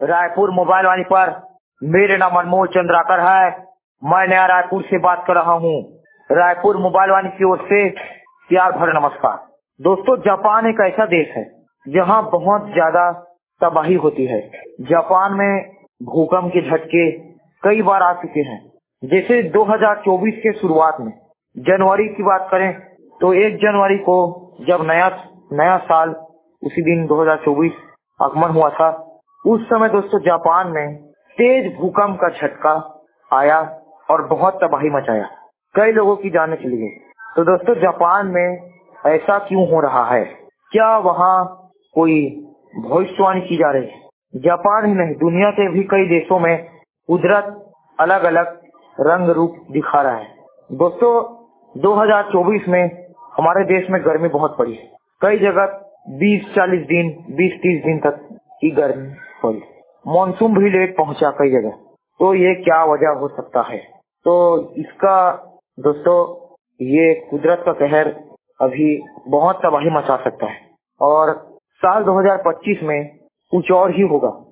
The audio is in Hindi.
रायपुर मोबाइल वाणी पर मेरे नाम अनमोल चंद्राकर है। मैं नया रायपुर से बात कर रहा हूँ। रायपुर मोबाइल वाणी की ओर से प्यार भरा नमस्कार। दोस्तों, जापान एक ऐसा देश है जहाँ बहुत ज्यादा तबाही होती है। जापान में भूकंप के झटके कई बार आ चुके हैं। जैसे 2024 के शुरुआत में जनवरी की बात करें तो 1 जनवरी को जब नया साल उसी दिन 2024 आगमन हुआ था, उस समय दोस्तों जापान में तेज भूकंप का झटका आया और बहुत तबाही मचाया। कई लोगों की जानें चली गई। तो दोस्तों, जापान में ऐसा क्यों हो रहा है? क्या वहाँ कोई भविष्यवाणी की जा रही है? जापान ही नहीं, दुनिया के भी कई देशों में कुदरत अलग अलग रंग रूप दिखा रहा है। दोस्तों, 2024 में हमारे देश में गर्मी बहुत पड़ी है। कई जगह 20-40 दिन, 20-30 दिन तक की गर्मी पड़ी। मानसून भी लेट पहुंचा कई जगह। तो ये क्या वजह हो सकता है? तो इसका दोस्तों, ये कुदरत का कहर अभी बहुत तबाही मचा सकता है और साल 2025 में कुछ और ही होगा।